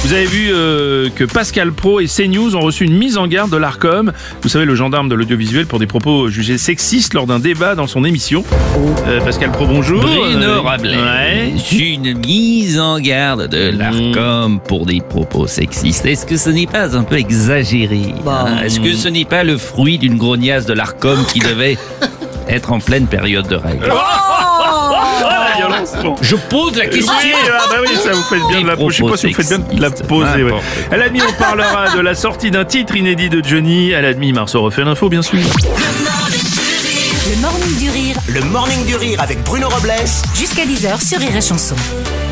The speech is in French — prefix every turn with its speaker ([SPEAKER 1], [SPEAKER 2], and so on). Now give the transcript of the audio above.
[SPEAKER 1] Vous avez vu que Pascal Praud et CNews ont reçu une mise en garde de l'Arcom. Vous savez, le gendarme de l'audiovisuel pour des propos jugés sexistes lors d'un débat dans son émission. Pascal Praud, bonjour.
[SPEAKER 2] Bruno Robles,
[SPEAKER 1] Ouais.
[SPEAKER 2] une mise en garde de l'Arcom pour des propos sexistes. Est-ce que ce n'est pas un peu exagéré Est-ce que ce n'est pas le fruit d'une grognasse de l'Arcom qui devait être en pleine période de règles?
[SPEAKER 1] La violence. Bon.
[SPEAKER 2] Je pose la question.
[SPEAKER 1] Oui, ça vous fait bien de la poser. Je sais pas si vous faites bien de la poser. Ouais. À la demi, on parlera de la sortie d'un titre inédit de Johnny. À la demi, Marceau refait l'info, bien sûr.
[SPEAKER 3] Le Morning du Rire,
[SPEAKER 4] Le Morning du Rire avec Bruno Robles
[SPEAKER 3] jusqu'à 10h sur Rire et Chanson.